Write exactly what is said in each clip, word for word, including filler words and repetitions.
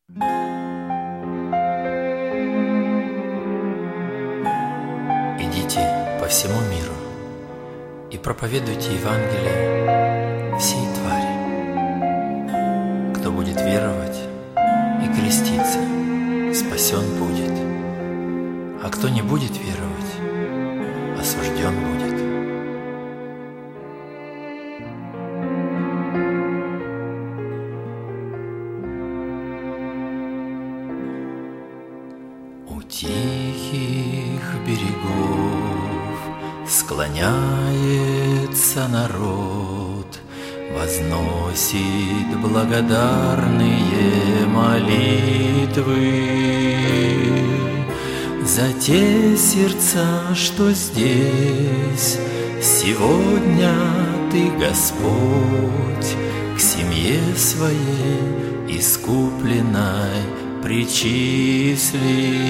Идите по всему миру и проповедуйте Евангелие всей твари. Кто будет веровать и креститься, спасен будет, а кто не будет веровать, осужден будет. У тихих берегов склоняется народ, возносит благодарные молитвы за те сердца, что здесь сегодня Ты, Господь, к семье своей искупленной причислил.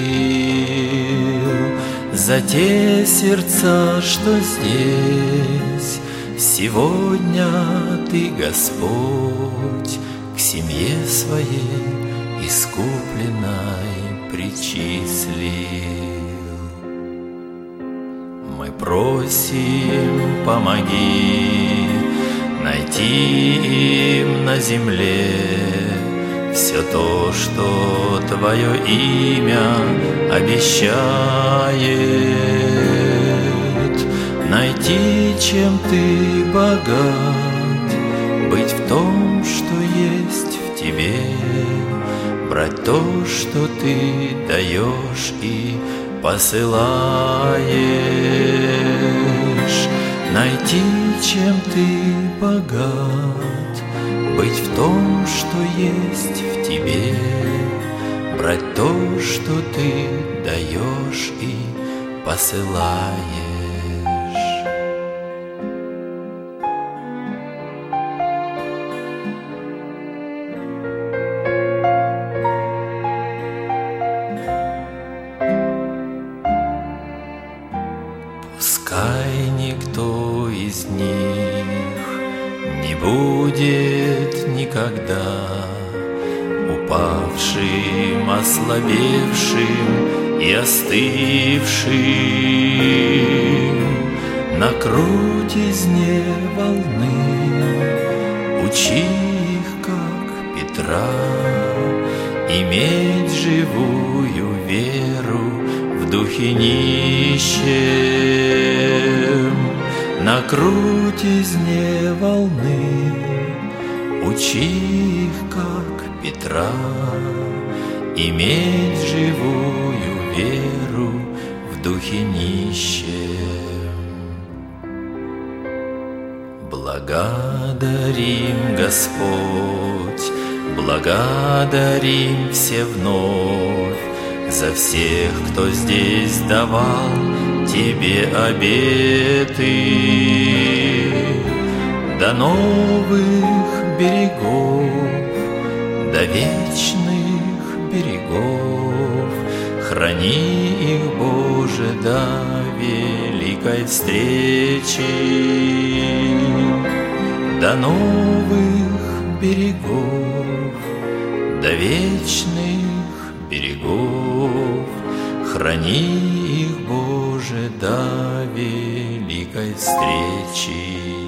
За те сердца, что здесь сегодня Ты, Господь, к семье своей искупленной причислил. Мы просим, помоги найти им на земле все то, что Твое имя обещает. Найти, чем Ты богат, быть в том, что есть в Тебе, брать то, что Ты даешь и посылаешь. Найти, чем Ты богат, быть в том, что есть в Тебе, брать то, что Ты даешь и посылаешь. Пускай никто из них не будет никогда упавшим, ослабевшим и остывшим. На крутизне волны учи их, как Петра, иметь живую веру в духе нищем. На крутизне волны учи их, как Петра, иметь живую веру в духе нищем. Благодарим, Господь, благодарим все вновь за всех, кто здесь давал Тебе обеты. До новых берегов, до вечных берегов, храни их, Боже, до великой встречи. До новых берегов, до вечных берегов, храни их, Боже, до великой встречи.